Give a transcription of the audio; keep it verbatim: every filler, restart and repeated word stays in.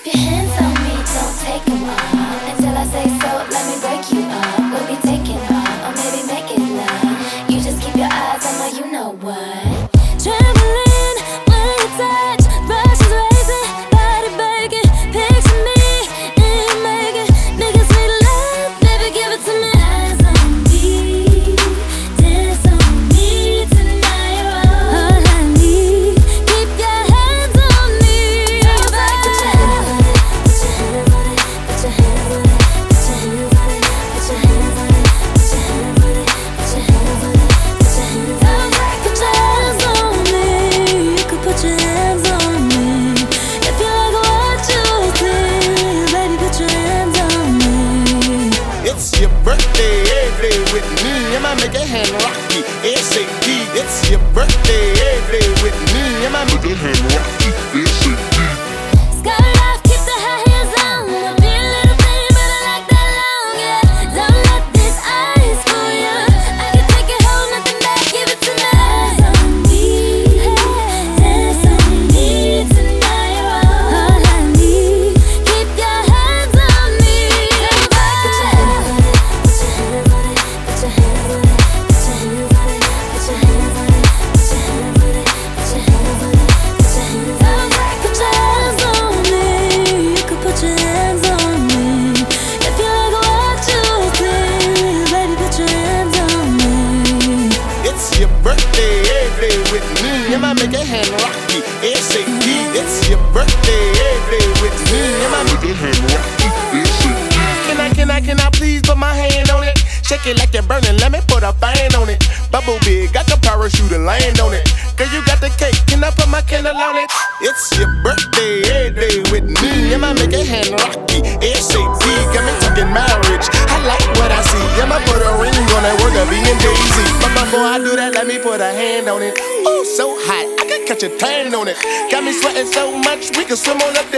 Keep your hands on me, don't take them off. Until I say so, let me break you up. We'll be taking off, or maybe making love. You just keep your eyes on my you know what. Trembling when you touch, rushes racing, body breaking. Picture me and you making niggas sweet love, baby, give it to me. Eyes on me, dance on me tonight. All I need, keep your hands on me. Put your hands on it, put your hands on it, put your hands on it, put your hands on it, put your hands on it, put your hands on it, put your hands on it, put your hands on it, put your hands on me. You can put your hands on me if you like what you see, baby. Put your hands on me. It's your birthday, every day with me. I'ma make your hand rocky, S A D. It's your birthday, every day with me. I'ma make your hand rocky, S A D. Skirt off, keep the high heels on. I'll be a little thing, but I like that long, yeah. Don't let this ice fool you. I can take it home, nothing back, give it to me. Dance on me, dance on me tonight. All I need, keep your hands on me. Put your hands on it, put your hands on it, put your hands on it, put your hands on it, put your hands on it, put your hands on it, put your hands on it, put your hands on it. Put your hands on me, you can put your hands on me if you like what you see, baby. Put your hands on me. It's your birthday, every day with me. I'ma make your hand rocky, S A D. It's your birthday, every day with me. I'ma make your hand rocky, S A D. Can I, can I, can I please put my hand on it? Shake it like you're burning, let me put a fan on it. Bubble big, got the parachute and land on it. Girl, you got the cake, can I put my candle on it? It's your birthday, every day with me. I'ma make your hand rocky, S A D. Got me talking marriage, I like what I see. I'ma put a ring on that word of being Daisy. But before I do that, let me put a hand on it. Oh, so hot, I can catch a tan on it. Got me sweating so much, we can swim on the